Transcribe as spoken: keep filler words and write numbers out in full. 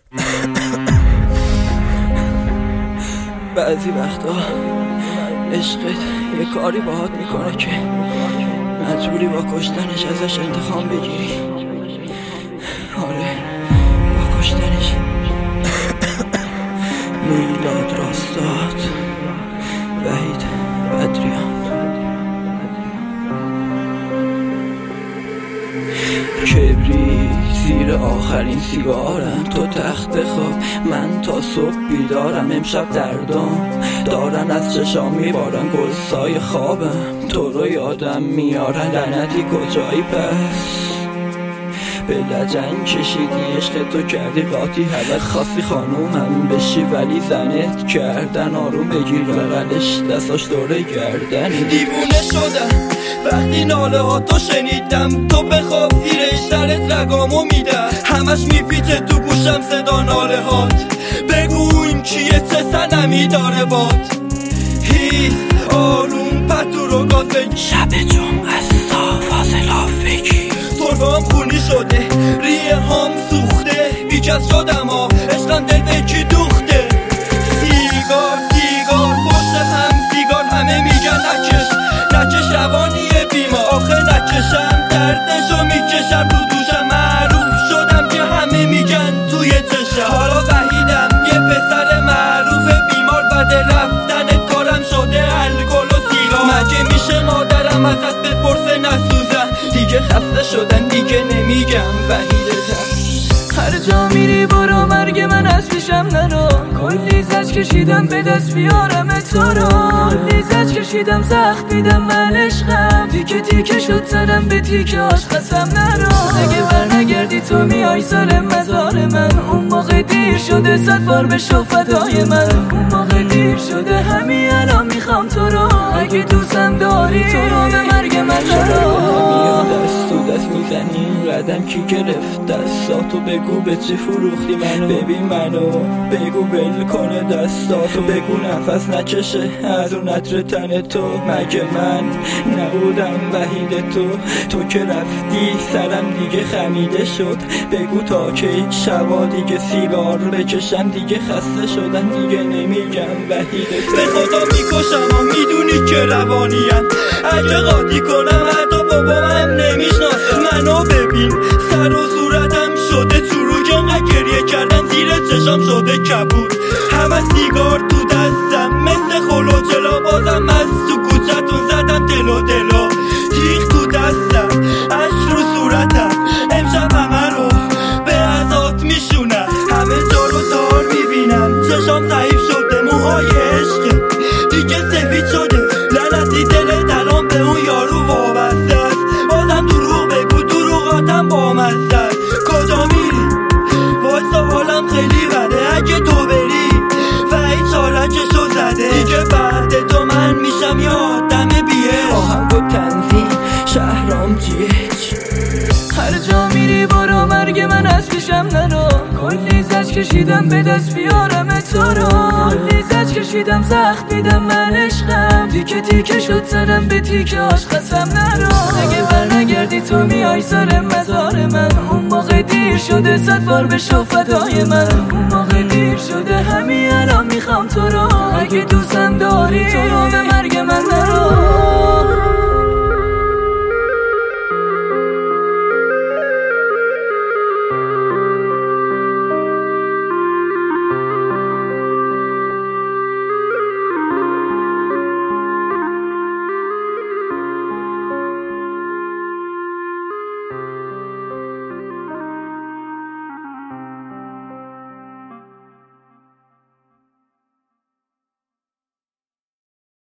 بعضی وقتا عشقت یه کاری باهات میکنه که مجبوری با کشتنش ازش انتقام بگیری. آره با کشتنش. میلاد راستاد، وحید بدریان. کبری زیر آخرین سیگارم، تو تخت خواب من تا صبح بیدارم. امشب دردام دارن از چشام میبارن، گلسای خوابم تو رو یادم میارن. لعنتی کجایی پس؟ به لجنگ کشیدی عشق تو کردی قاطی، حالا خاصی خانومم بشی ولی زنت کردن. آروم بگیر بغلش دستاش دوره گردنی. دیوونه شدم وقتی ناله ها تو شنیدم، تو بخواب زیرش سرت رگامو میدم. همش میپیچه تو گوشم صدا ناله هات، بگو این کیه چه سنمی داره باد. هیس آروم پتو رو گازه، شب جمعه فاصله فکری. تربام خونی شده ریه هام سوخته، بیکس شدم ها عشقم دل به کی دوخته. سیگار سیگار پشت هم سیگار، همه میگن نکش نکش روانیه بیما. آخه نکشم دردشو میکشم رو دوشم، معروف شدم که همه میگن توی چشم. حالا وحیدم یه پسر معروف بیمار، بد رفتن کارم شده الکل و سیگار. مگه میشه مادرم ازت بپرسه نسوزم؟ دیگه خسته شدن دیگه نمیگم وحیدتم. هر جا میری برو مرگ من از پیشم نرو. کلی زج کشیدم به دست بیارم تو رو، کلی زج کشیدم زخم دیدم من عشقم. تیکه تیکه شد سرم به تیکه هاش قسم نرو. اگه بر نگردی تو میای سر مزار من، اون موقع دیر شده صد بار بشو فدای من. اون موقع دیر شده همین الان میخوام تو رو، اگه دوستم داری تو رو به مرگ من نرو. دست تو دست میزنی قدم کی گرفت دستاتو، بگو به چی فروختی منو. ببین منو بگو بل کنه دستاتو، بگو نفس نکشه از اون عطر تن تو. مگه من نبودم وحید تو؟ تو که رفتی سرم دیگه خمیده شد. بگو تا کی شبا دیگه سیگار بکشم، دیگه خسته شدن دیگه نمیگم وحید تو. به خدا میکشم و میدونی که روانیم، اگه قاطی کنم حتی بابام نمیشناسه منو. ببین سر و صورتم شده چروک، انقدر گریه کردن زیر چشام شده کبود. همه سیگار تو دستم مثل خلوچلا، بازم از تو کوچتون زدم دلو دلو. تیغ تو دستم عشق رو صورتم، امشب همه رو به ازات میشونم. همه جا رو تار میبینم، چشام ضعیف شده، موهای عشق دیگه سفید شده. لعنتی دل درام به اون یارو وابسته است، بازم دروغ بگو دروغاتم بامزده است. کجا میری؟ وایسا حالم خیلی بده، اگه تو بری وحید چارکشو زده. دیگه بعد تو من میشم یه آدم بیه. آهنگ و تنظیم شهرام جیچ. هر جا میری برو مرگ من از پیشم نرو. کلی زج کشیدم به دست بیارم تو رو، کلی زج کشیدم زخم دیدم من عشقم. تیکه تیکه شد سرم به تیکه هاش قسم نرو. اگه بر نگردی تو میای سر مزار من، اون موقع دیر شده صد بار بشو فدای من. اون موقع دیر شده همین الان میخوام تو رو، اگه دوستم داری تو رو به مرگ من نرو.